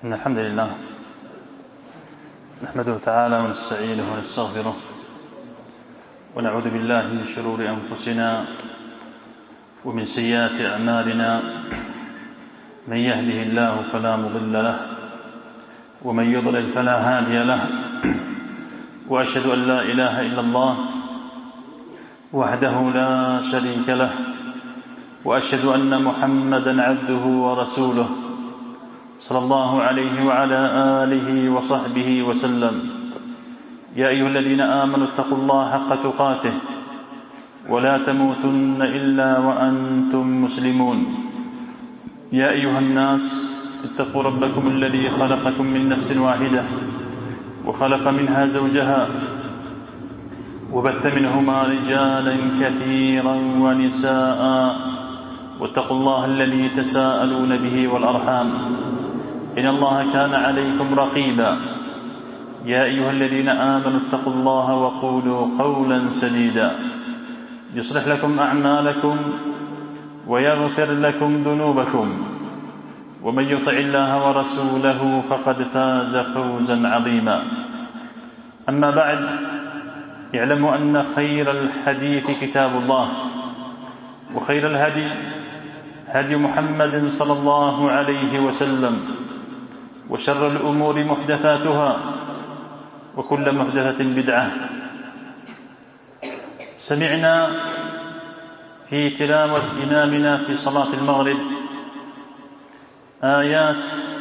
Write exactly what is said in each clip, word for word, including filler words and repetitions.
إن الحمد لله نحمده تعالى ونستعينه ونستغفره ونعوذ بالله من شرور أنفسنا ومن سيئات أعمالنا. من يهده الله فلا مضل له ومن يضلل فلا هادي له، وأشهد أن لا إله إلا الله وحده لا شريك له، وأشهد أن محمدا عبده ورسوله صلى الله عليه وعلى آله وصحبه وسلم. يا أيها الذين آمنوا اتقوا الله حق تقاته ولا تموتن إلا وأنتم مسلمون. يا أيها الناس اتقوا ربكم الذي خلقكم من نفس واحدة وخلق منها زوجها وبث منهما رجالا كثيرا ونساء، واتقوا الله الذي تساءلون به والأرحام إن الله كان عليكم رقيبا. يا أيها الذين آمنوا اتقوا الله وقولوا قولا سديدا يصلح لكم أعمالكم ويغفر لكم ذنوبكم، ومن يطع الله ورسوله فقد فاز فوزا عظيما. أما بعد، اعلموا أن خير الحديث كتاب الله، وخير الهدي هدي محمد صلى الله عليه وسلم، وشر الأمور محدثاتها وكل محدثة بدعة. سمعنا في تلاوة إمامنا في صلاة المغرب آيات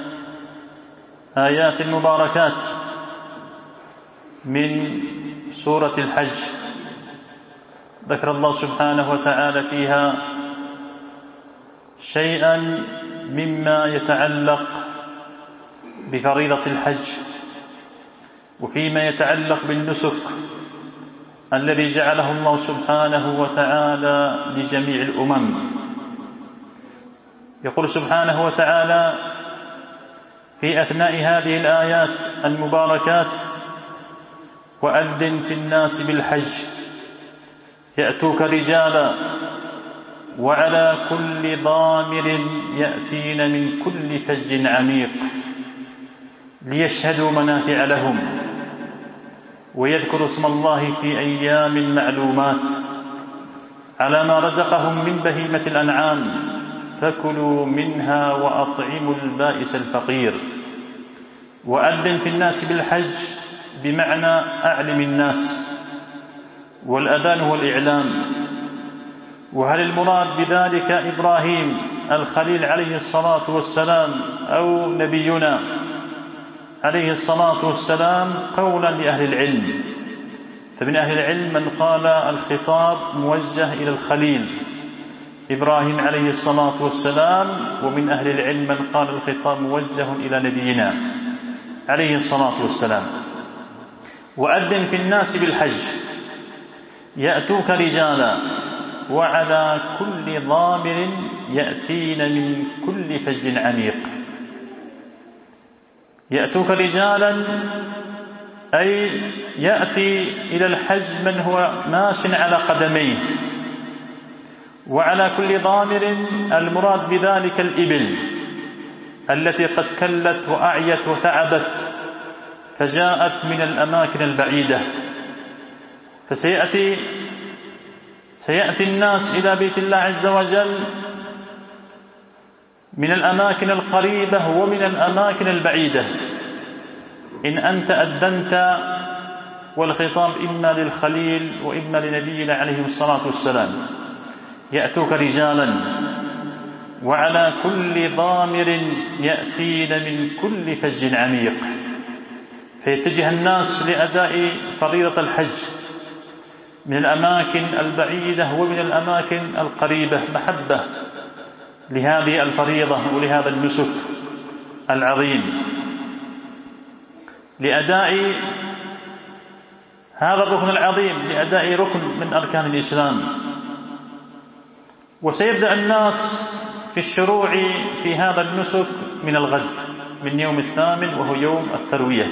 آيات مباركات من سورة الحج، ذكر الله سبحانه وتعالى فيها شيئا مما يتعلق بفريضة الحج، وفيما يتعلق بالنسك الذي جعله الله سبحانه وتعالى لجميع الأمم. يقول سبحانه وتعالى في أثناء هذه الآيات المباركات: وأذن في الناس بالحج يأتوك رجالا وعلى كل ضامر يأتين من كل فج عميق ليشهدوا منافع لهم ويذكروا اسم الله في أيام معلومات على ما رزقهم من بهيمة الأنعام فكلوا منها وأطعموا البائس الفقير. وأذن في الناس بالحج بمعنى أعلم الناس، والأذان هو الإعلام. وهل المراد بذلك إبراهيم الخليل عليه الصلاة والسلام أو نبينا عليه الصلاة والسلام؟ قولا لأهل العلم، فمن أهل العلم من قال الخطاب موجه إلى الخليل إبراهيم عليه الصلاة والسلام، ومن أهل العلم من قال الخطاب موجه إلى نبينا عليه الصلاة والسلام. وأذن في الناس بالحج يأتوك رجالا وعلى كل ضامر يأتين من كل فج عميق. يأتوك رجالا أي يأتي إلى الحج من هو ماش على قدميه، وعلى كل ضامر المراد بذلك الإبل التي قد كلت وأعيت وتعبت فجاءت من الأماكن البعيدة. فسيأتي سيأتي الناس إلى بيت الله عز وجل من الأماكن القريبة ومن الأماكن البعيدة. إن أنت أذنت، والخطاب إما للخليل وإما لنبينا عليه الصلاة والسلام، يأتوك رجالا وعلى كل ضامر يأتين من كل فج عميق. فيتجه الناس لأداء فريضة الحج من الأماكن البعيدة ومن الأماكن القريبة محبة لهذه الفريضة ولهذا النسك العظيم، لأداء هذا الركن العظيم، لأداء ركن من أركان الإسلام. وسيبدأ الناس في الشروع في هذا النسك من الغد، من يوم الثامن وهو يوم التروية.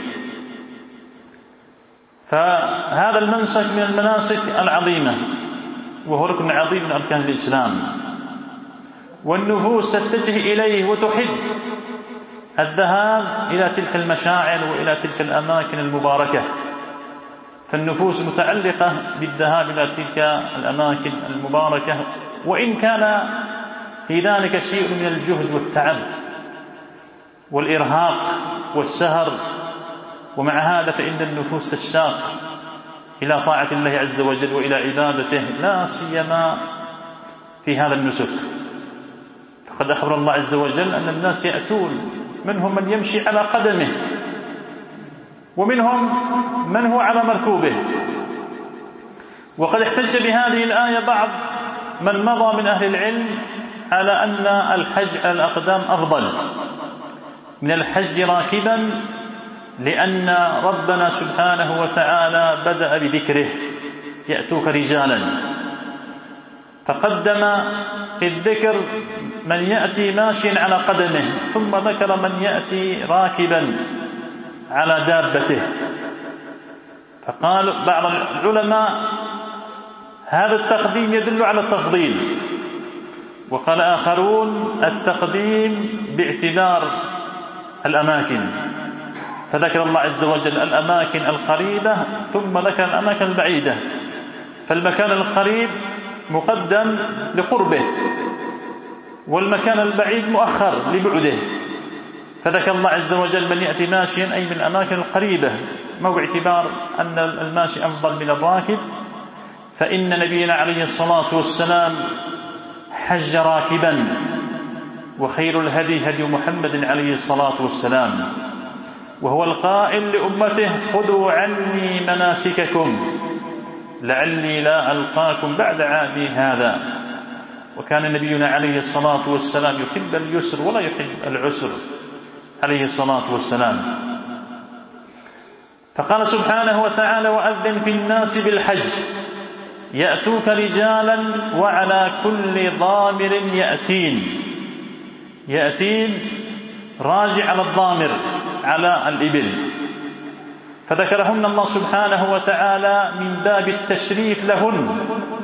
فهذا المنسك من المناسك العظيمة، وهو ركن عظيم من أركان الإسلام، والنفوس تتجه إليه وتحب الذهاب إلى تلك المشاعر وإلى تلك الأماكن المباركة، فالنفوس متعلقة بالذهاب إلى تلك الأماكن المباركة، وإن كان في ذلك شيء من الجهد والتعب والإرهاق والسهر، ومع هذا فإن النفوس تشتاق إلى طاعة الله عز وجل وإلى عبادته، لا سيما في هذا النسك. فقد أخبر الله عز وجل أن الناس يأتون، منهم من يمشي على قدمه، ومنهم من هو على مركوبه. وقد احتج بهذه الآية بعض من مضى من أهل العلم على أن الحج على الأقدام أفضل من الحج راكبا، لأن ربنا سبحانه وتعالى بدأ بذكره يأتوك رجالا، فقدم في الذكر من يأتي ماشيا على قدمه، ثم ذكر من يأتي راكبا على دابته. فقال بعض العلماء هذا التقديم يدل على التفضيل، وقال آخرون التقديم باعتبار الأماكن، فذكر الله عز وجل الأماكن القريبة ثم ذكر الأماكن البعيدة، فالمكان القريب مقدم لقربه، والمكان البعيد مؤخر لبعده، فذكر الله عز وجل من يأتي ماشيا أي من الأماكن القريبة، مو باعتبار أن الماشي أفضل من الراكب، فإن نبينا عليه الصلاة والسلام حج راكبا، وخير الهدي هدي محمد عليه الصلاة والسلام، وهو القائل لأمته خذوا عني مناسككم لعلي لا ألقاكم بعد عامي هذا. وكان نبينا عليه الصلاة والسلام يحب اليسر ولا يحب العسر عليه الصلاة والسلام. فقال سبحانه وتعالى وأذن في الناس بالحج يأتوك رجالا وعلى كل ضامر يأتين، يأتين راجع على الضامر على الإبل، فذكرهن الله سبحانه وتعالى من باب التشريف لهن،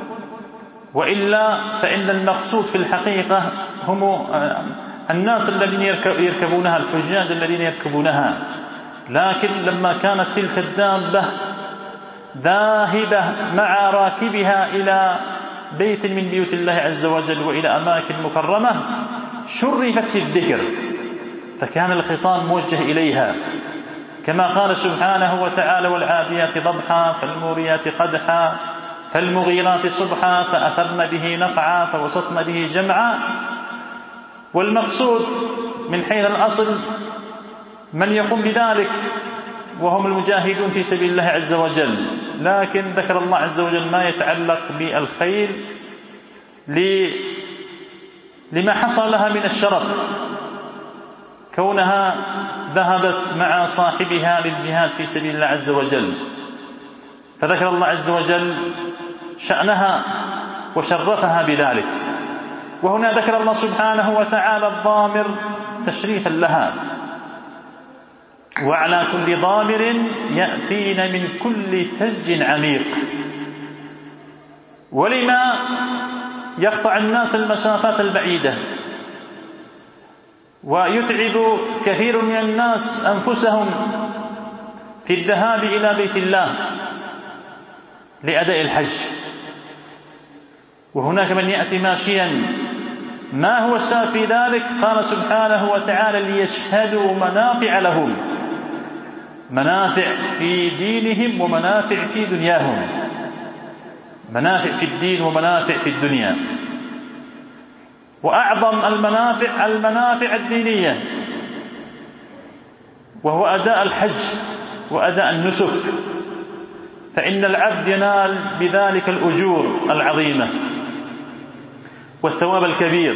وإلا فإن المقصود في الحقيقة هم الناس الذين يركبونها، الحجاج الذين يركبونها، لكن لما كانت تلك الدابة ذاهبة مع راكبها إلى بيت من بيوت الله عز وجل وإلى أماكن مكرمة شرفت في الذكر، فكان الخطاب موجه إليها، كما قال سبحانه وتعالى والعاديات ضبحا فالموريات قدحا فالمغيرات صبحا فأثرن به نقعا فوسطن به جمعا. والمقصود من حيث الأصل من يقوم بذلك وهم المجاهدون في سبيل الله عز وجل، لكن ذكر الله عز وجل ما يتعلق بالخيل لما حصل لها من الشرف، كونها ذهبت مع صاحبها للجهاد في سبيل الله عز وجل، فذكر الله عز وجل شأنها وشرفها بذلك. وهنا ذكر الله سبحانه وتعالى الضامر تشريفا لها، وعلى كل ضامر يأتين من كل فج عميق. ولما يقطع الناس المسافات البعيدة ويتعب كثير من الناس أنفسهم في الذهاب إلى بيت الله لأداء الحج، وهناك من يأتي ماشيا، ما هو السبب في ذلك؟ قال سبحانه وتعالى ليشهدوا منافع لهم، منافع في دينهم ومنافع في دنياهم، منافع في الدين ومنافع في الدنيا. وأعظم المنافع المنافع الدينية، وهو أداء الحج وأداء النسك، فإن العبد ينال بذلك الأجور العظيمة والثواب الكبير.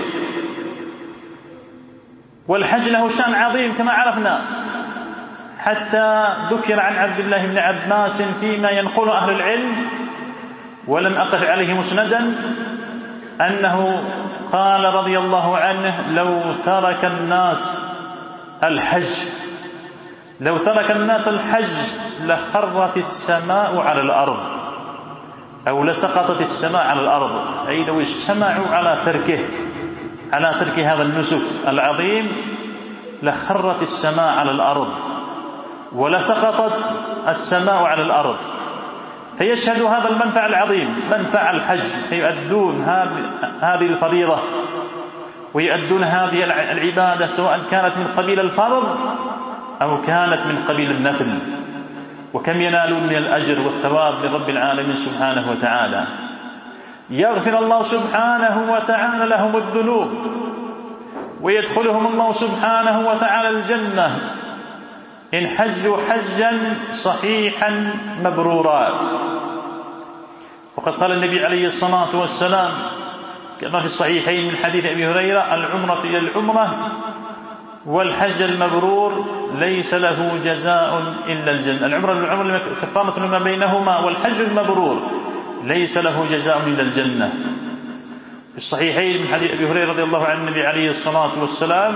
والحج له شأن عظيم كما عرفنا، حتى ذكر عن عبد الله بن عباس فيما ينقل أهل العلم ولم أقف عليه مسندا أنه قال رضي الله عنه لو ترك الناس الحج لو ترك الناس الحج لخرت السماء على الأرض، أو لسقطت السماء على الأرض، أي لو اجتمعوا على تركه على ترك هذا النسك العظيم لخرت السماء على الأرض ولسقطت السماء على الأرض. فيشهد هذا المنفع العظيم، منفع الحج، فيؤدون هذه الفريضة ويؤدون هذه العبادة سواء كانت من قبيل الفرض أو كانت من قبيل النفل. وكم ينالون من الأجر والثواب لرب العالمين سبحانه وتعالى. يغفر الله سبحانه وتعالى لهم الذنوب ويدخلهم الله سبحانه وتعالى الجنة إن حجوا حجا صحيحا مبرورا. وقد قال النبي عليه الصلاة والسلام كما في الصحيحين من حديث أبي هريرة: العمرة إلى العمرة والحج المبرور ليس له جزاء إلا الجنة. العمرة للعمرة كفارة ما بينهما، والحج المبرور ليس له جزاء إلا الجنة. في الصحيحين من حديث أبي هريرة رضي الله عنه النبي عليه الصلاة والسلام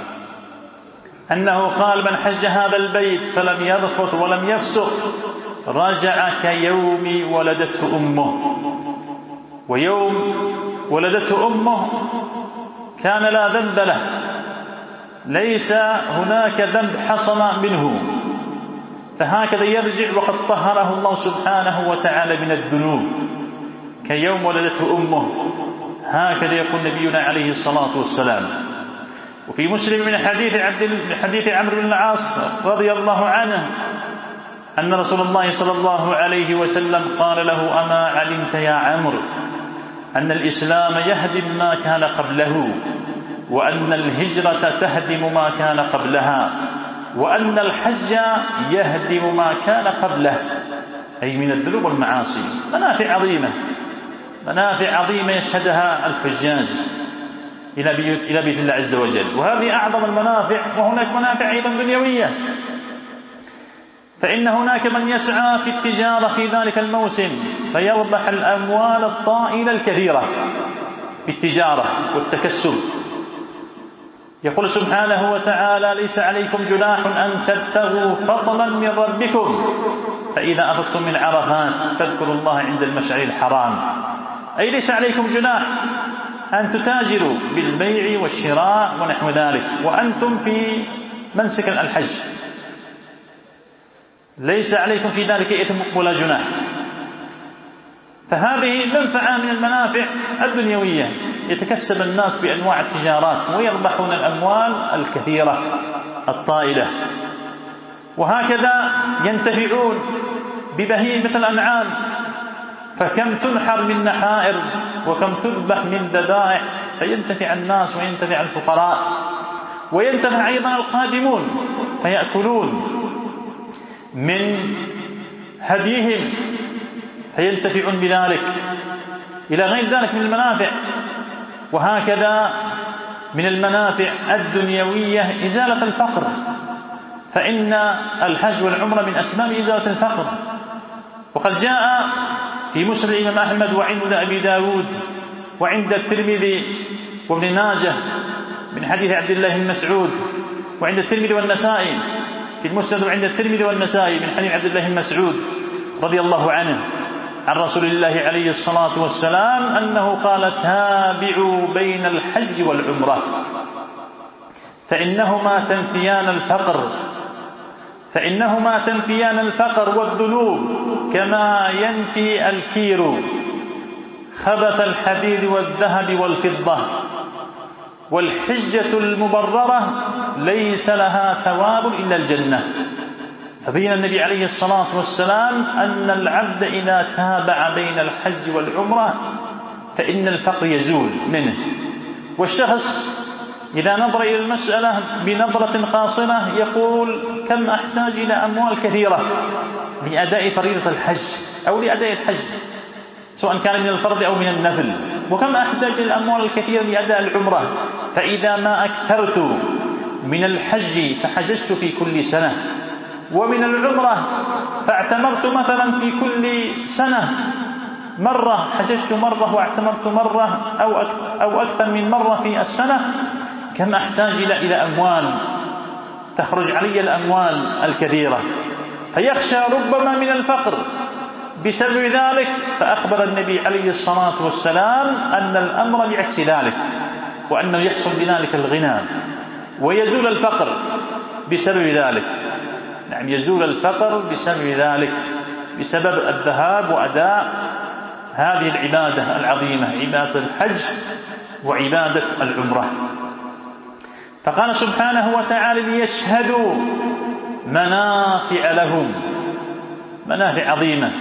أنه قال: من حج هذا البيت فلم يرفث ولم يفسق رجع كيوم ولدته أمه. ويوم ولدته أمه كان لا ذنب له، ليس هناك ذنب حصل منه، فهكذا يرجع وقد طهره الله سبحانه وتعالى من الذنوب كيوم ولدته أمه. هكذا يقول نبينا عليه الصلاة والسلام. وفي مسلم من حديث عبد حديث عمرو بن العاص رضي الله عنه أن رسول الله صلى الله عليه وسلم قال له: أما علمت يا عمرو أن الإسلام يهدم ما كان قبله، وأن الهجرة تهدم ما كان قبلها، وأن الحج يهدم ما كان قبله، أي من الذنوب والمعاصي. منافع عظيمة، منافع عظيمة يشهدها الحجاج إلى بيت إلى بيت الله عز وجل، وهذه أعظم المنافع. وهناك منافع أيضا دنيوية، فإن هناك من يسعى في التجارة في ذلك الموسم فيربح الأموال الطائلة الكثيرة بالتجارة والتكسب. يقول سبحانه وتعالى: ليس عليكم جناح أن تبتغوا فضلا من ربكم فإذا أفضتم من عرفات فاذكروا الله عند المشعر الحرام. أي ليس عليكم جناح أن تتاجروا بالبيع والشراء ونحو ذلك وأنتم في منسك الحج، ليس عليكم في ذلك إثم ولا جناح. فهذه منفعة من المنافع الدنيوية، يتكسب الناس بأنواع التجارات ويربحون الأموال الكثيرة الطائلة. وهكذا ينتفعون ببهيمة الأنعام، فكم تنحر من نحائر وكم تذبح من ذبائح، فينتفع الناس وينتفع الفقراء وينتفع أيضا القادمون فيأكلون من هديهم فينتفعون بذلك، إلى غير ذلك من المنافع. وهكذا من المنافع الدنيوية إزالة الفقر، فإن الحج والعمرة من أسباب إزالة الفقر. وقد جاء في مسند الإمام أحمد وعند أبي داود وعند الترمذي وابن ماجه من حديث عبد الله بن مسعود، وعند الترمذي والنسائي في المسند وعند الترمذي والنسائي من حديث عبد الله بن مسعود رضي الله عنه عن رسول الله عليه الصلاة والسلام أنه قال: تابعوا بين الحج والعمرة فإنهما تنفيان الفقر فإنهما تنفيان الفقر والذنوب كما ينفي الكير خبث الحديد والذهب والفضة، والحجة المبررة ليس لها ثواب إلا الجنة. فبين النبي عليه الصلاة والسلام أن العبد إذا تابع بين الحج والعمرة فإن الفقر يزول منه، والشخص إذا نظر إلى المسألة بنظرة قاصرة يقول: كم أحتاج إلى أموال كثيرة لأداء فريضة الحج أو لأداء الحج سواء كان من الفرض أو من النفل، وكم أحتاج إلى الأموال الكثيرة لأداء العمرة، فإذا ما أكثرت من الحج فحججت في كل سنة، ومن العمرة فاعتمرت مثلا في كل سنة مرة، حججت مرة واعتمرت مرة أو أو أكثر من مرة في السنة، كم أحتاج إلى إلى أموال تخرج علي الأموال الكثيرة، فيخشى ربما من الفقر بسبب ذلك. فأخبر النبي عليه الصلاة والسلام أن الأمر بعكس ذلك، وأنه يحصل بذلك الغنى ويزول الفقر بسبب ذلك. نعم يزول الفقر بسبب ذلك، بسبب الذهاب وأداء هذه العبادة العظيمة، عبادة الحج وعبادة العمرة. فقال سبحانه وتعالى ليشهدوا منافع لهم، منافع عظيمة،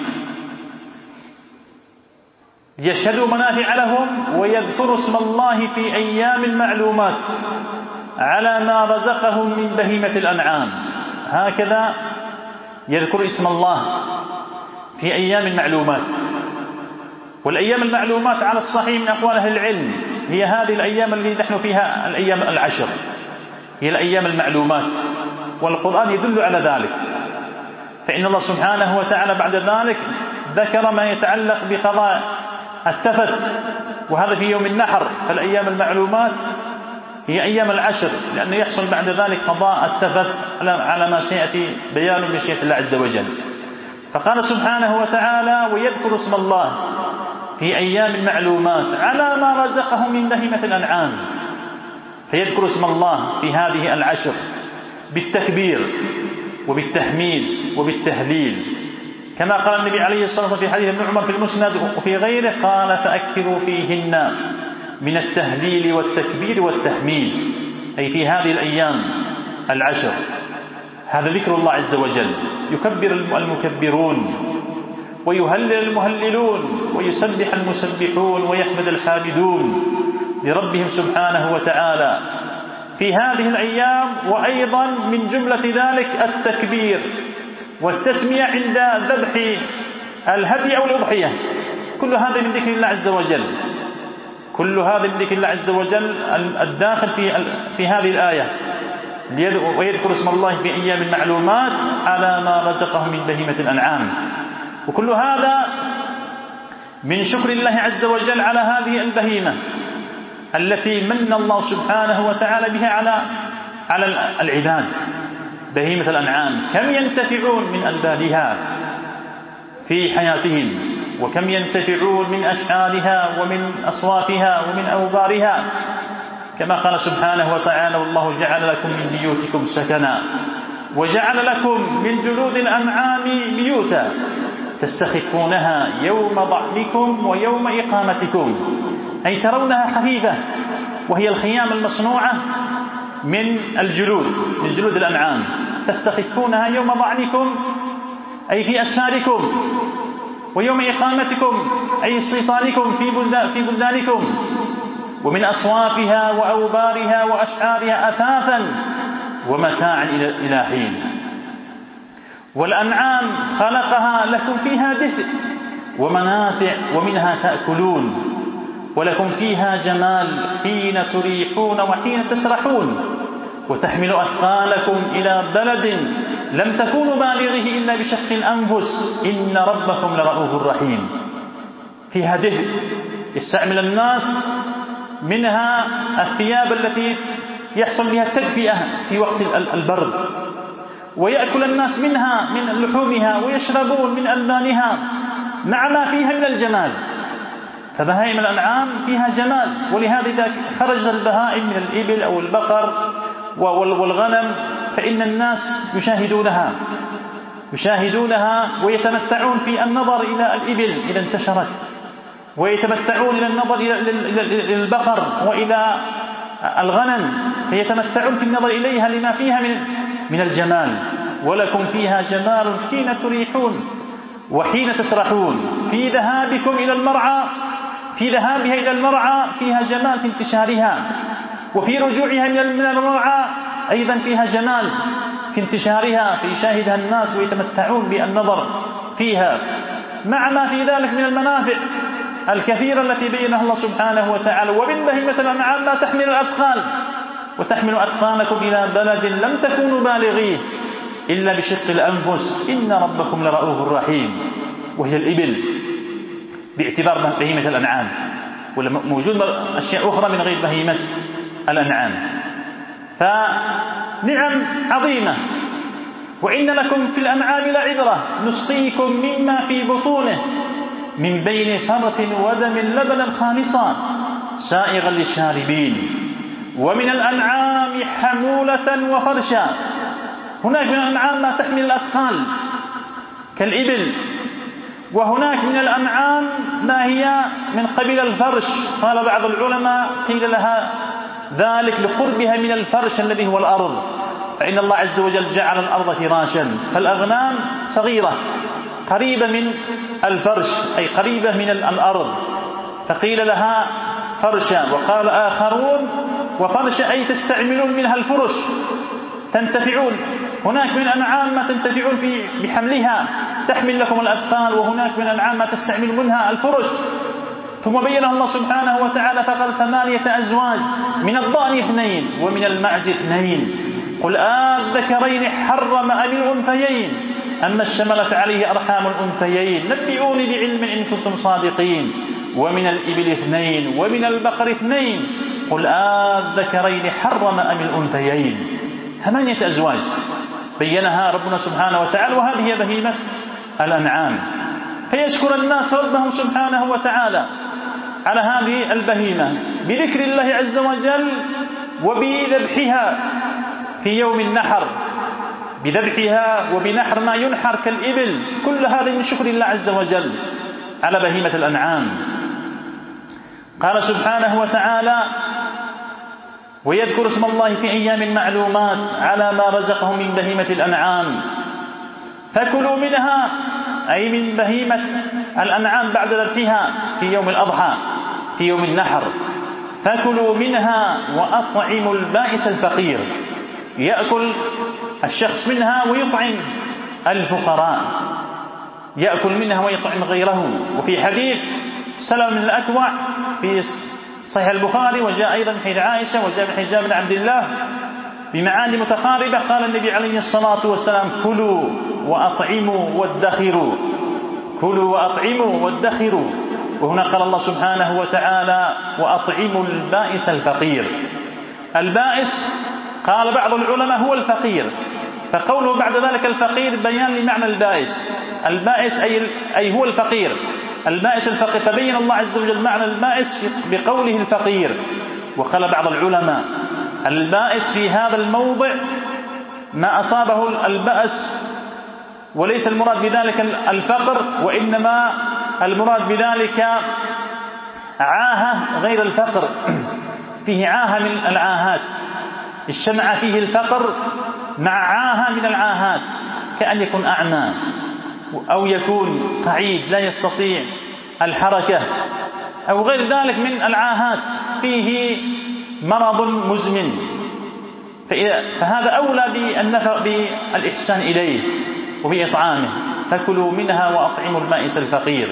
يشهدوا منافع لهم ويذكروا اسم الله في أيام معلومات على ما رزقهم من بهيمة الأنعام. هكذا يذكر اسم الله في أيام معلومات. والأيام المعلومات على الصحيح من أقوال أهل العلم هي هذه الأيام التي نحن فيها، الأيام العشر هي الأيام المعلومات، والقرآن يدل على ذلك. فإن الله سبحانه وتعالى بعد ذلك ذكر ما يتعلق بقضاء التفت، وهذا في يوم النحر. فالأيام المعلومات هي أيام العشر، لأنه يحصل بعد ذلك قضاء التفت على ما سيأتي بيان مشيئة الله عز وجل. فقال سبحانه وتعالى ويذكر اسم الله في أيام معلومات على ما رزقهم من بهيمة الأنعام، فيذكر اسم الله في هذه العشر بالتكبير وبالتحميد وبالتهليل، كما قال النبي عليه الصلاة والسلام في حديث ابن عمر في المسند وفي غيره، قال فأكثروا فيهن من التهليل والتكبير والتحميد، أي في هذه الأيام العشر. هذا ذكر الله عز وجل، يكبر المكبرون ويهلل المهللون ويسبح المسبحون ويحمد الحامدون لربهم سبحانه وتعالى في هذه الأيام. وأيضا من جملة ذلك التكبير والتسمية عند ذبح الهدي أو الأضحية، كل هذا من ذكر الله عز وجل، كل هذا من ذكر الله عز وجل الداخل في في هذه الآية. ويذكر اسم الله في أيام المعلومات على ما رزقهم من بهيمة الأنعام، وكل هذا من شكر الله عز وجل على هذه البهيمة التي من الله سبحانه وتعالى بها على على العباد، بهيمة الأنعام. كم ينتفعون من ألبابها في حياتهم، وكم ينتفعون من أشعارها ومن أصوافها ومن أوبارها، كما قال سبحانه وتعالى والله جعل لكم من بيوتكم سكنا وجعل لكم من جلود الأنعام بيوتا تستخفونها يوم ضعنكم ويوم إقامتكم، أي ترونها خفيفة، وهي الخيام المصنوعة من الجلود، من جلود الأنعام، تستخفونها يوم ضعنكم أي في أسفاركم، ويوم إقامتكم أي استيطانكم في بلدانكم، ومن أصوافها وأوبارها وأشعارها أثاثا ومتاعا إلى حين. والأنعام خلقها لكم فيها دفء ومنافع ومنها تأكلون، ولكم فيها جمال حين تريحون وحين تسرحون، وتحمل أثقالكم إلى بلد لم تكونوا بالغه إلا بشق الأنفس إن ربكم لرؤوف رحيم. فيها دفء يستعمل الناس منها الثياب التي يحصل بها التدفئة في وقت البرد، ويأكل الناس منها من لحومها ويشربون من ألبانها مع ما فيها من الجمال. فبهائم الأنعام فيها جمال، ولهذا خرج البهائم من الإبل أو البقر والغنم فإن الناس يشاهدونها يشاهدونها ويتمتعون في النظر إلى الإبل إذا انتشرت، ويتمتعون إلى النظر إلى البقر وإلى الغنم، فيتمتعون في النظر إليها لما فيها من من الجمال. ولكم فيها جمال حين تريحون وحين تسرحون. في ذهابكم إلى المرعى في ذهابها إلى المرعى فيها جمال في انتشارها، وفي رجوعها من المرعى أيضا فيها جمال في انتشارها، فيشاهدها الناس ويتمتعون بالنظر فيها، مع ما في ذلك من المنافع الكثيرة التي بينها الله سبحانه وتعالى. ومن بهيمة الأنعام لا تحمل الأثقال، وتحمل أثقالكم إلى بلد لم تكونوا بالغيه إلا بشق الأنفس إن ربكم لرؤوف رحيم، وهي الإبل باعتبار بهيمة الأنعام، وموجود أشياء أخرى من غير بهيمة الأنعام. فنعم عظيمة. وإن لكم في الأنعام لعبرة نسقيكم مما في بطونه من بين فرث ودم لبنا خالصا سائغا للشاربين ومن الأنعام حمولة وفرشا. هناك من الأنعام ما تحمل الأثقال كالإبل، وهناك من الأنعام ما هي من قبيل الفرش. قال بعض العلماء قيل لها ذلك لقربها من الفرش الذي هو الأرض، فإن الله عز وجل جعل الأرض فراشا، فالأغنام صغيرة قريبة من الفرش أي قريبة من الأرض، فقيل لها فرشا. وقال آخرون وفرشا أي تستعملون منها الفرش، تنتفعون. هناك من الأنعام ما تنتفعون في بحملها تحمل لكم الأثقال، وهناك من الأنعام ما تستعمل منها الفرش. ثم بينه الله سبحانه وتعالى فقال ثمانية أزواج، من الضأن اثنين ومن المعز اثنين، قل آذكرين حرم أم الأنثيين أما اشتملت عليه أرحام الأنثيين نبئوني بعلم إن كنتم صادقين. ومن الإبل اثنين ومن البقر اثنين قل آذكرين حرم أم الأنثيين. ثمانية أزواج بينها ربنا سبحانه وتعالى، وهذه هي بهيمة الأنعام. فيشكر الناس ربهم سبحانه وتعالى على هذه البهيمة بذكر الله عز وجل وبذبحها في يوم النحر، بذبحها وبنحر ما ينحر كالإبل. كل هذا من شكر الله عز وجل على بهيمة الأنعام. قال سبحانه وتعالى ويذكر اسم الله في أيام معلومات على ما رزقهم من بهيمة الأنعام فكلوا منها أي من بهيمة الأنعام بعد ذبحها في يوم الأضحى في يوم النحر. فكلوا منها وأطعموا البائس الفقير، يأكل الشخص منها ويطعم الفقراء، يأكل منها ويطعم غيره. وفي حديث سلم من الأكوع في صحيح البخاري وجاء أيضا من حديث عائشة وجاء من حديث جابر بن عبد الله بمعاني متقاربة قال النبي عليه الصلاة والسلام كلوا وأطعموا وادخروا، كلوا وأطعموا وادخروا. وهنا قال الله سبحانه وتعالى وأطعموا البائس الفقير. البائس قال بعض العلماء هو الفقير، فقوله بعد ذلك الفقير بيان لمعنى البائس. البائس أي, أي هو الفقير، البائس الفقير، فبين الله عز وجل معنى البائس بقوله الفقير. وقال بعض العلماء البائس في هذا الموضع ما أصابه البأس، وليس المراد بذلك الفقر، وإنما المراد بذلك عاهة غير الفقر، فيه عاهة من العاهات، اجتمع فيه الفقر مع عاهة من العاهات، كأن يكون أعمى أو يكون قعيد لا يستطيع الحركة أو غير ذلك من العاهات، فيه مرض مزمن، فهذا أولى بالإحسان إليه وبإطعامه. فكلوا منها وأطعموا البائس الفقير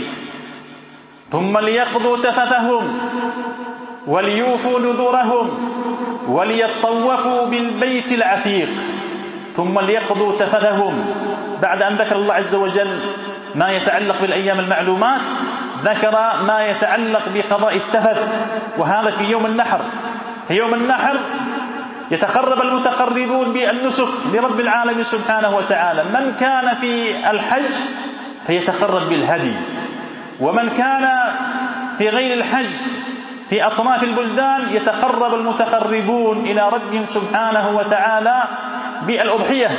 ثم ليقضوا تفثهم وليوفوا نذورهم وليطوفوا بالبيت العتيق. ثم ليقضوا تفثهم، بعد أن ذكر الله عز وجل ما يتعلق بالأيام المعلومات ذكر ما يتعلق بقضاء التفث، وهذا في يوم النحر. في يوم النحر يتقرب المتقربون بالنسك لرب العالمين سبحانه وتعالى. من كان في الحج فيتقرب بالهدي، ومن كان في غير الحج في أطراف البلدان يتقرب المتقربون إلى ربهم سبحانه وتعالى بالأضحية،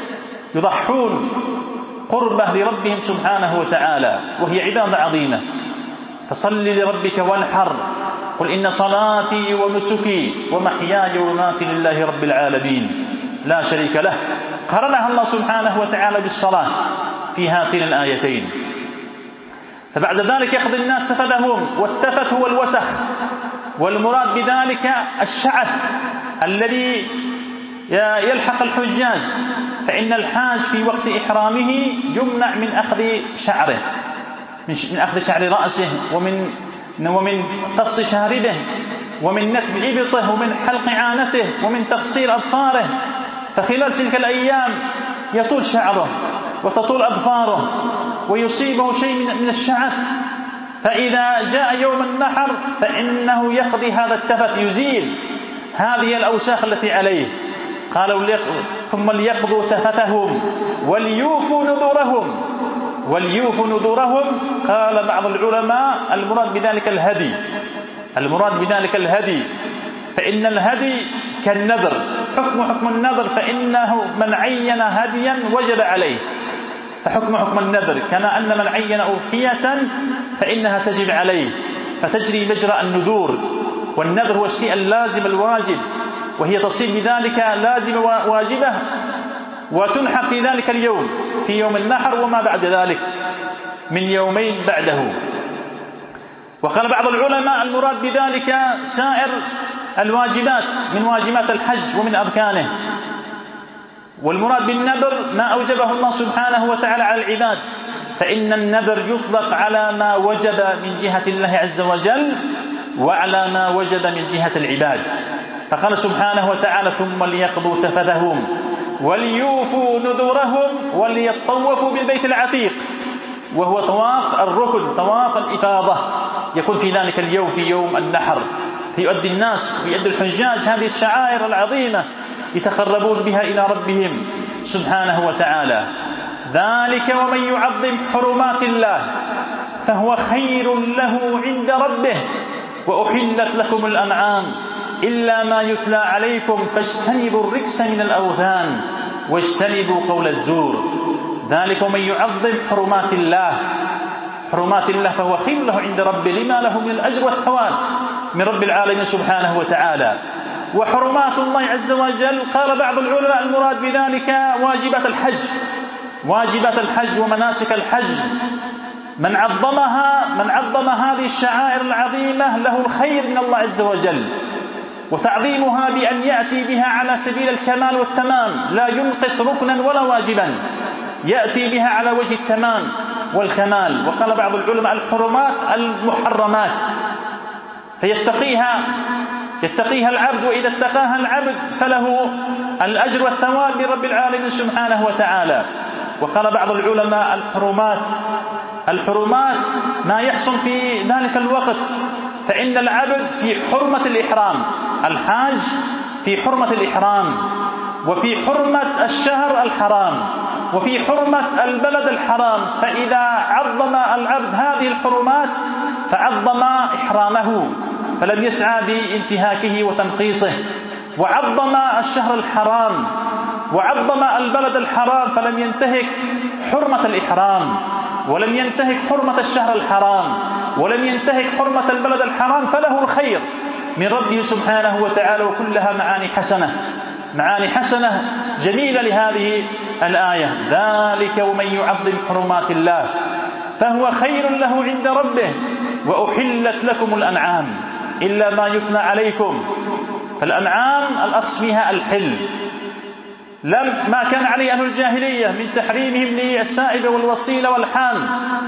يضحون قربة لربهم سبحانه وتعالى، وهي عبادة عظيمة. فصل لربك وانحر قل إن صلاتي ونسكي ومحياي ومماتي لله رب العالمين لا شريك له. قرنها الله سبحانه وتعالى بالصلاة في هاتين الآيتين. فبعد ذلك يقضي الناس تفثهم، والتفث هو الوسخ، والمراد بذلك الشعث الذي يلحق الحجاج، فإن الحاج في وقت إحرامه يمنع من أخذ شعره، من أخذ شعر رأسه، ومن ومن قص شاربه، ومن نتف إبطه، ومن حلق عانته، ومن تقصير أظفاره. فخلال تلك الأيام يطول شعره وتطول أظفاره ويصيبه شيء من الشعث، فإذا جاء يوم النحر فإنه يقضي هذا التفث، يزيل هذه الأوساخ التي عليه. قالوا ثم ليقضوا تفثهم وليوفوا نذورهم. وليوفوا نذورهم قال بعض العلماء المراد بذلك الهدي، المراد بذلك الهدي، فإن الهدي كالنذر، حكم حكم النذر، فإنه من عين هديا وجب عليه، فحكم حكم النذر كما أن من عين أضحية فإنها تجب عليه، فتجري مجرى النذور. والنذر هو الشيء اللازم الواجب، وهي تصير بذلك لازم واجبة وتنحر في ذلك اليوم، في يوم النحر وما بعد ذلك من يومين بعده. وقال بعض العلماء المراد بذلك سائر الواجبات من واجبات الحج ومن أركانه، والمراد بالنذر ما أوجبه الله سبحانه وتعالى على العباد، فإن النذر يطلق على ما وجب من جهة الله عز وجل وعلى ما وجب من جهة العباد. فقال سبحانه وتعالى: ثم ليقضوا تفثهم وليوفوا نذورهم وليطوفوا بالبيت العتيق، وهو طواف الركن، طواف الإفاضة، يكون في ذلك اليوم في يوم النحر، فيؤدي الناس ويؤدي الحجاج هذه الشعائر العظيمة يتقربون بها إلى ربهم سبحانه وتعالى. ذلك ومن يعظم حرمات الله فهو خير له عند ربه وأحلت لكم الأنعام إلا ما يتلى عليكم فاجتنبوا الرجس من الأوثان واجتنبوا قول الزور. ذلك ومن يعظم حرمات الله، حرمات الله فهو خير له عند ربه لما له من الأجر والثواب من رب العالمين سبحانه وتعالى. وحرمات الله عز وجل قال بعض العلماء المراد بذلك واجبات الحج، واجبات الحج ومناسك الحج. من عظمها من عظم هذه الشعائر العظيمة له الخير من الله عز وجل، وتعظيمها بأن يأتي بها على سبيل الكمال والتمام، لا ينقص ركنا ولا واجبا، يأتي بها على وجه التمام والكمال. وقال بعض العلماء الحرمات المحرمات، فيتقيها يتقيها العبد، وإذا اتقاها العبد فله الأجر والثواب من رب العالمين سبحانه وتعالى. وقال بعض العلماء الحرمات الحرمات ما يحصل في ذلك الوقت، فإن العبد في حرمة الإحرام، الحاج في حرمة الإحرام، وفي حرمة الشهر الحرام، وفي حرمة البلد الحرام. فإذا عظم العبد هذه الحرمات فعظم إحرامه فلم يسعى بانتهاكه وتنقيصه، وعظم الشهر الحرام وعظم البلد الحرام فلم ينتهك حرمة الإحرام، ولم ينتهك حرمة الشهر الحرام، ولم ينتهك حرمة البلد الحرام، فله الخير من ربه سبحانه وتعالى. وكلها معاني حسنة، معاني حسنة جميلة لهذه الآية. ذلك ومن يعظم حرمات الله فهو خير له عند ربه وأحلت لكم الأنعام إلا ما يتلى عليكم. فالأنعام الأصل فيها الحل، لم ما كان عليه أهل الجاهلية من تحريمهم للسائبة والوصيلة والحام،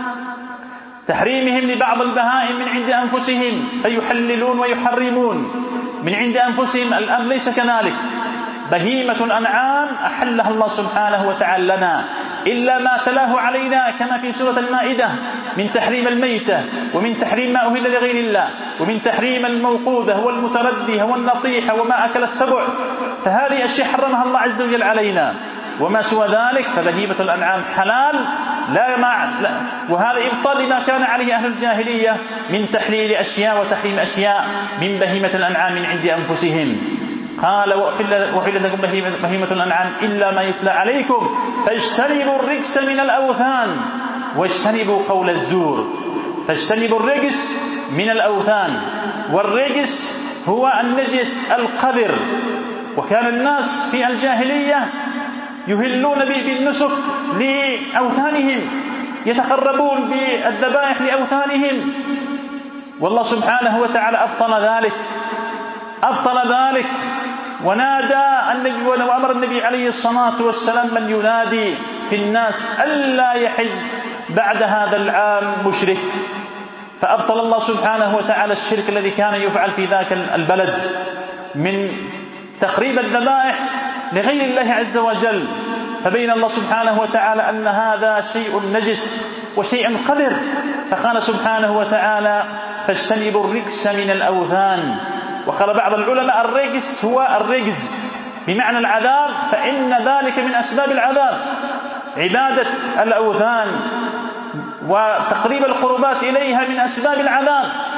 تحريمهم لبعض البهائم من عند أنفسهم فيحللون ويحرمون من عند أنفسهم. الأمر ليس كذلك، بهيمة الأنعام أحلها الله سبحانه وتعالى لنا إلا ما تلاه علينا كما في سورة المائدة من تحريم الميتة، ومن تحريم ما أهل لغير الله، ومن تحريم الموقوذة والمتردية والنطيحة وما أكل السبع. فهذه أشياء حرمها الله عز وجل علينا، وما سوى ذلك فبهيمة الأنعام حلال لا مع لا. وهذا إبطال لما كان عليه أهل الجاهلية من تحليل أشياء وتحريم أشياء من بهيمة الأنعام من عند أنفسهم. قال وحل لكم بهيمة الأنعام إلا ما يتلى عليكم فاجتنبوا الرجس من الأوثان واجتنبوا قول الزور. فاجتنبوا الرجس من الأوثان، والرجس هو النجس القذر. وكان الناس في الجاهلية يهلون بالنسك لأوثانهم، يتقربون بالذبائح لأوثانهم، والله سبحانه وتعالى أبطل ذلك أبطل ذلك ونادى النبي وأمر النبي عليه الصلاة والسلام من ينادي في الناس ألا يحج بعد هذا العام مشرك. فأبطل الله سبحانه وتعالى الشرك الذي كان يفعل في ذاك البلد من تقريب الذبائح لغير الله عز وجل. فبين الله سبحانه وتعالى أن هذا شيء نجس وشيء قذر، فقال سبحانه وتعالى فاجتنبوا الرجس من الأوثان. وقال بعض العلماء الرجس هو الرجز بمعنى العذاب، فإن ذلك من أسباب العذاب، عبادة الأوثان وتقريب القربات إليها من أسباب العذاب.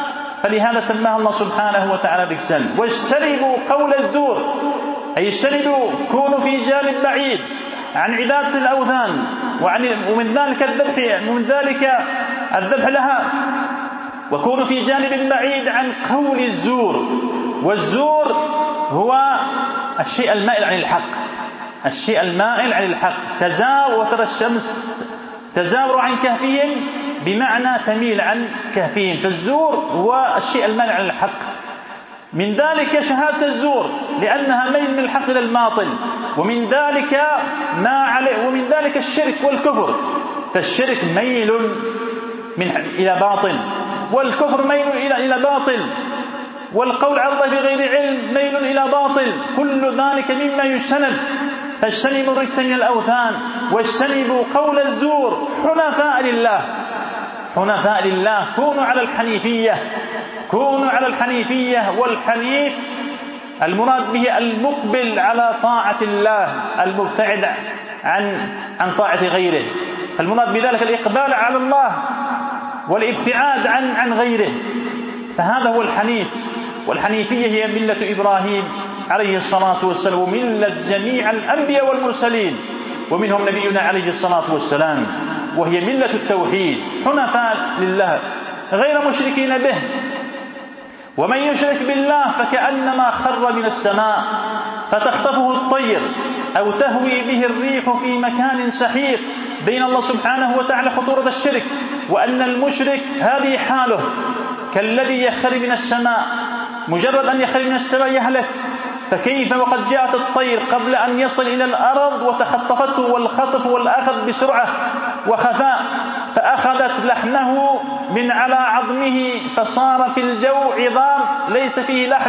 فلهذا سماها الله سبحانه وتعالى رجسا. واجتنبوا قول الزور، أي اجتنبوا، كونوا في جانب بعيد عن عبادة الأوثان، ومن ذلك الذبح ومن ذلك الذبح لها، وكونوا في جانب بعيد عن قول الزور. والزور هو الشيء المائل عن الحق، الشيء المائل عن الحق. تزاور وترى الشمس تزاور عن كهفهم بمعنى تميل عن كهفهم، فالزور هو الشيء المائل عن الحق. من ذلك شهادة الزور لأنها ميل من الحق إلى الباطل، ومن ذلك ما عليه ومن ذلك الشرك والكفر، فالشرك ميل من إلى باطل، والكفر ميل إلى إلى باطل، والقول على الله بغير علم ميل إلى باطل، كل ذلك مما يجتنب. فاجتنبوا الرجس من الأوثان واجتنبوا قول الزور حنفاء لله، حنفاء لله. كونوا على الحنيفية، كونوا على الحنيفية. والحنيف المراد به المقبل على طاعة الله، المبتعد عن عن طاعة غيره. المراد بذلك الإقبال على الله والابتعاد عن عن غيره، فهذا هو الحنيف. والحنيفية هي ملة إبراهيم عليه الصلاة والسلام، وملة جميع الأنبياء والمرسلين، ومنهم نبينا عليه الصلاة والسلام، وهي ملة التوحيد، حنفاء لله غير مشركين به. ومن يشرك بالله فكأنما خر من السماء فتخطفه الطير أو تهوي به الريح في مكان سحيق. بين الله سبحانه وتعالى خطورة الشرك، وأن المشرك هذه حاله كالذي يخر من السماء، مجرد أن يخر من السماء يهلك، فكيف وقد جاءت الطير قبل أن يصل إلى الأرض وتخطفته، والخطف والأخذ بسرعة وخفاء، فأخذت لحمه من على عظمه فصار في الجو عظام ليس فيه لحم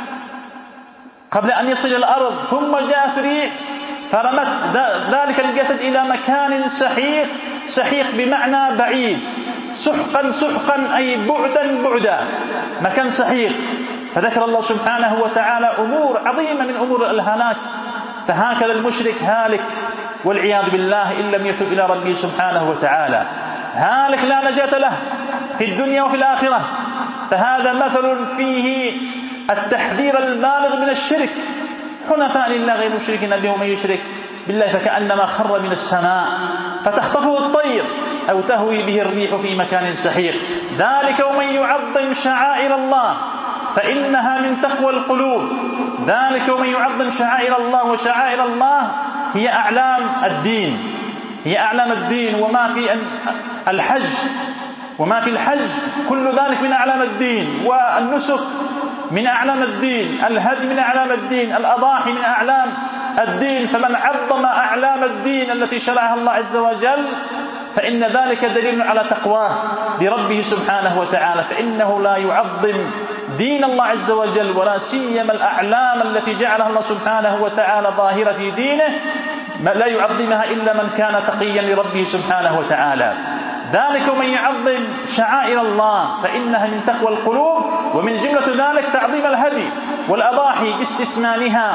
قبل أن يصل إلى الأرض، ثم جاءت ريح فرمت ذلك الجسد إلى مكان سحيق، سحيق بمعنى بعيد، سحقا سحقا أي بعدا بعدا، مكان سحيق. فذكر الله سبحانه وتعالى أمور عظيمة من أمور الهلاك. فهكذا المشرك هالك والعياذ بالله إن لم يتب إلى ربه سبحانه وتعالى، هالك لا نجاة له في الدنيا وفي الآخرة. فهذا مثل فيه التحذير البالغ من الشرك، حنفاء لله غير مشركين به. ومن يشرك بالله فكأنما خر من السماء فتخطفه الطير أو تهوي به الريح في مكان سحيق. ذلك ومن يعظم شعائر الله فإنها من تقوى القلوب. ذلك ومن يعظم شعائر الله، وشعائر الله هي أعلام الدين، هي أعلام الدين. وما في الحج وما في الحج كل ذلك من أعلام الدين، والنسك من أعلام الدين، الهدي من أعلام الدين، الأضاحي من أعلام الدين. فمن عظم أعلام الدين التي شرعها الله عز وجل فإن ذلك دليل على تقواه لربه سبحانه وتعالى، فإنه لا يعظم دين الله عز وجل ولا سيما الأعلام التي جعلها الله سبحانه وتعالى ظاهرة في دينه، لا يعظمها إلا من كان تقيا لربه سبحانه وتعالى. ذلك ومن يعظم شعائر الله فإنها من تقوى القلوب. ومن جملة ذلك تعظيم الهدي والأضاحي باستثمانها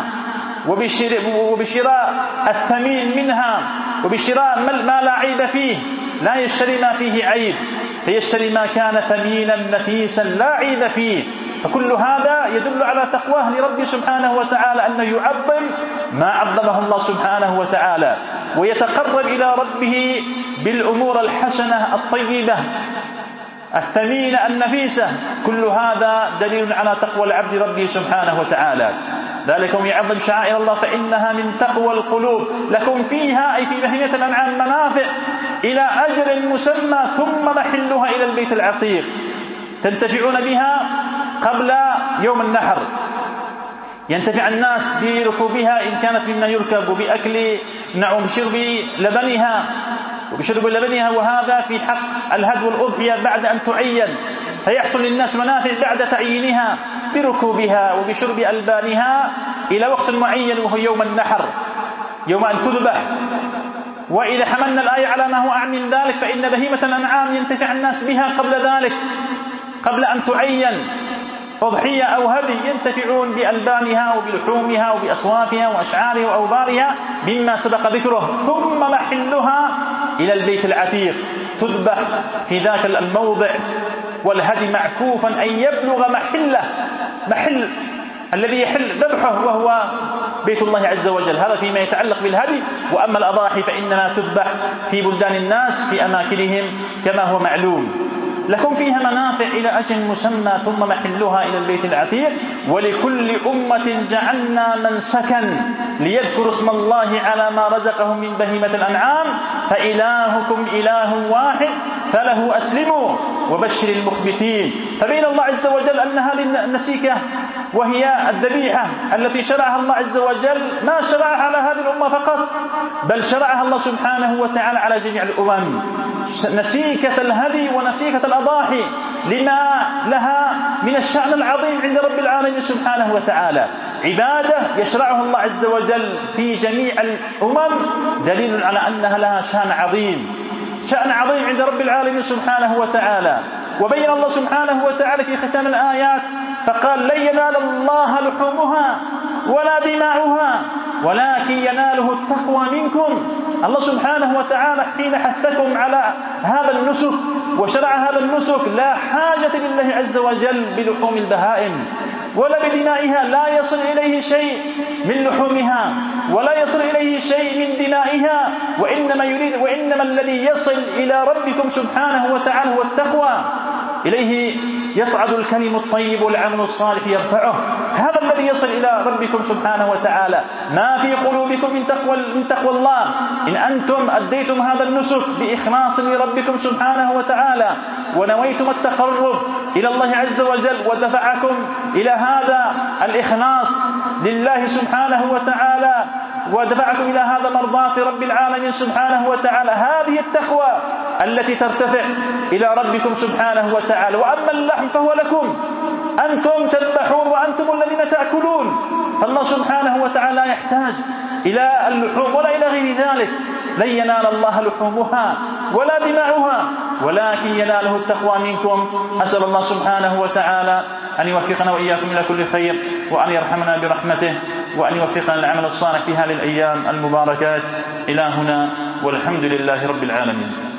وبشراء الثمين منها، وبشراء ما لا عيب فيه، لا يشتري ما فيه عيب، فيشتري ما كان ثمينا نفيسا لا عيب فيه. فكل هذا يدل على تقواه لربه سبحانه وتعالى، أنه يعظم ما عظمه الله سبحانه وتعالى، ويتقرب إلى ربه بالأمور الحسنة الطيبة الثمينة النفيسة. كل هذا دليل على تقوى العبد ربه سبحانه وتعالى. ذلك ومن يعظم شعائر الله فإنها من تقوى القلوب. لكم فيها أي في بهيمة الأنعام منافع إلى أجل مسمى ثم محلها إلى البيت العتيق، تنتفعون بها قبل يوم النحر. ينتفع الناس بركوبها إن كانت مما يركب، وبأكل نعم بشرب لبنها وبشرب لبنها، وهذا في حق الهدي والأضحية بعد أن تعين، فيحصل للناس منافع بعد تعيينها بركوبها وبشرب ألبانها إلى وقت معين وهو يوم النحر، يوم أن تذبح. وإذا حملنا الآية على ما هو أعم من ذلك فإن بهيمة الأنعام ينتفع الناس بها قبل ذلك، قبل أن تعين أضحية أو هدي، ينتفعون بألبانها وبلحومها وبأصوافها وأشعارها وأوبارها مما سبق ذكره. ثم محلها إلى البيت العتيق، تذبح في ذاك الموضع والهدي معكوفا أن يبلغ محله محل الذي يحل ذبحه وهو بيت الله عز وجل. هذا فيما يتعلق بالهدي. وأما الأضاحي فإنما تذبح في بلدان الناس في أماكنهم كما هو معلوم. لكم فيها منافع إلى أجل مسمى ثم محلها إلى البيت العتيق. ولكل أمة جعلنا منسكا ليذكروا اسم الله على ما رزقهم من بهيمة الأنعام فإلهكم إله واحد فله أسلموا وبشر المخبتين. فبين الله عز وجل أن هذه النسيكة وهي الذبيحة التي شرعها الله عز وجل ما شرعها على هذه الأمة فقط، بل شرعها الله سبحانه وتعالى على جميع الأمم. نسيكة الهدي ونسيكة الأضاحي لما لها من الشأن العظيم عند رب العالمين سبحانه وتعالى. عبادة يشرعها الله عز وجل في جميع الأمم دليل على أنها لها شأن عظيم، شأن عظيم عند رب العالمين سبحانه وتعالى. وبين الله سبحانه وتعالى في ختام الآيات فقال لن ينال الله لحومها ولا دماؤها ولكن يناله التقوى منكم. الله سبحانه وتعالى حين حثكم على هذا النسك وشرع هذا النسك لا حاجة لله عز وجل بلحوم البهائم ولا بدمائها، لا يصل إليه شيء من لحومها ولا يصل إليه شيء من دمائها، وإنما يريد وإنما الذي يصل إلى ربكم سبحانه وتعالى هو التقوى. إليه يصعد الكلم الطيب والعمل الصالح يرفعه. هذا الذي يصل إلى ربكم سبحانه وتعالى. ما في قلوبكم من تقوى, من تقوى الله إن أنتم أديتم هذا النسك بإخلاص لربكم سبحانه وتعالى ونويتم التقرب إلى الله عز وجل ودفعكم إلى هذا الإخلاص لله سبحانه وتعالى ودفعكم إلى هذا مرضاة رب العالمين سبحانه وتعالى. هذه التقوى التي ترتفع إلى ربكم سبحانه وتعالى. وأما اللحم فهو لكم، أنتم تذبحون وأنتم الذين تأكلون. فالله سبحانه وتعالى لا يحتاج إلى اللحوم ولا إلى غير ذلك. لن ينال الله لحومها ولا دماؤها ولكن يناله التقوى منكم. أسأل الله سبحانه وتعالى أن يوفقنا وإياكم إلى كل خير وأن يرحمنا برحمته وأن يوفقنا للعمل الصالح في هذه الأيام المباركات. إلى هنا والحمد لله رب العالمين.